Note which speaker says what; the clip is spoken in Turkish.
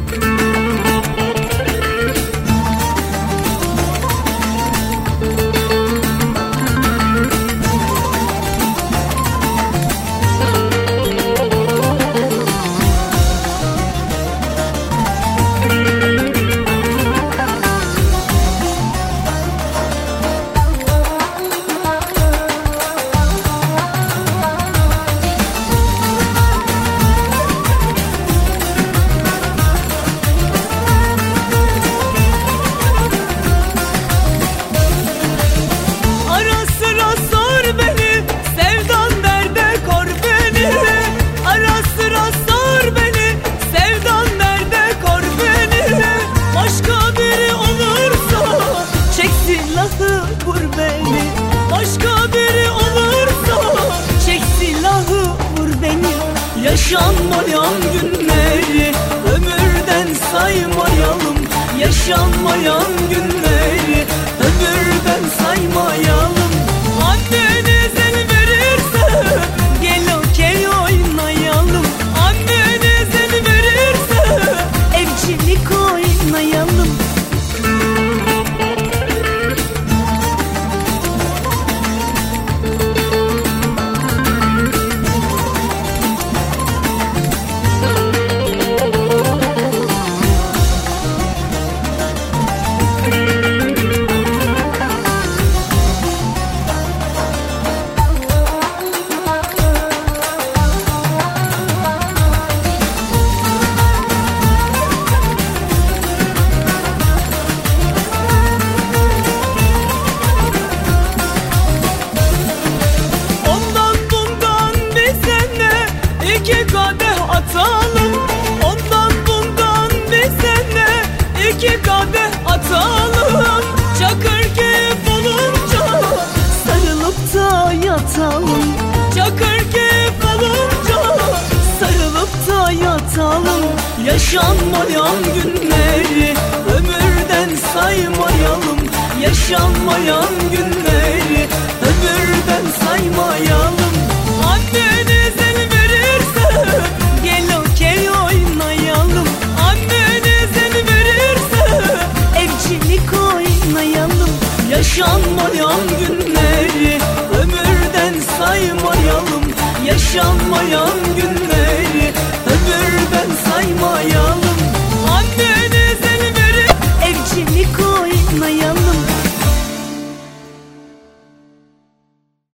Speaker 1: Yaşanmayan günleri ömürden saymayalım. Yaşanmayan günleri ömürden saymayalım. Anneniz el verirse gel okey oynayalım. Anneniz el verirse evcilik oynayalım. İki kadeh atalım, ondan bundan bize ne? İki kadeh atalım, çakır keyif olunca sarılıp da yatalım. Çakır keyif olunca sarılıp da yatalım. Yaşanmayan günleri ömürden saymayalım. Yaşanmayan günleri ömürden saymayalım. Anneniz el verirse gel okey oynayalım. Anneniz el verirse evcilik oynayalım. Yaşanmayan günleri ömürden saymayalım. Yaşanmayan günleri